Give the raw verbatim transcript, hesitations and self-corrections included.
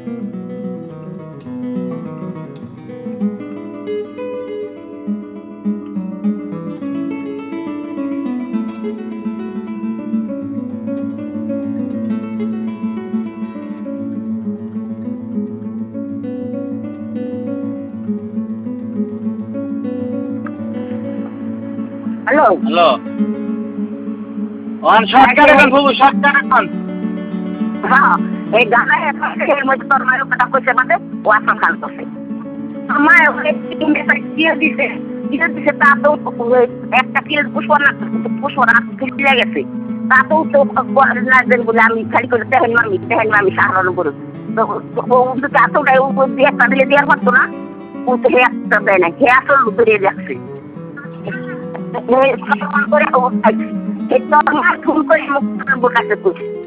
hello hello one shortcut এখন বাবু shortcut এখন হ্যাঁ এই গানা এখন এর মধ্যে তোর মায়ের কথা কইছে মানে ও আসল খান করছে আমার ওই তিন টাকা দিয়ে দিছে দিয়ে দিছে তা তো একটা কিলো পুষ্পনা পুষ্পনা কিনে গেছে তা তো তো না দেন বলে আমি খালি করে দেখেন মামি দেখেন মামি সাহায্য করো তো ও তো এতটাই ও দিয়ে একটা দিলে দেওয়ার পারতো না ও তো একটা দেয় না হে আসল বেরিয়ে যাচ্ছে করে ও তোর মা ফোন করে মুখ বোকাতে করছে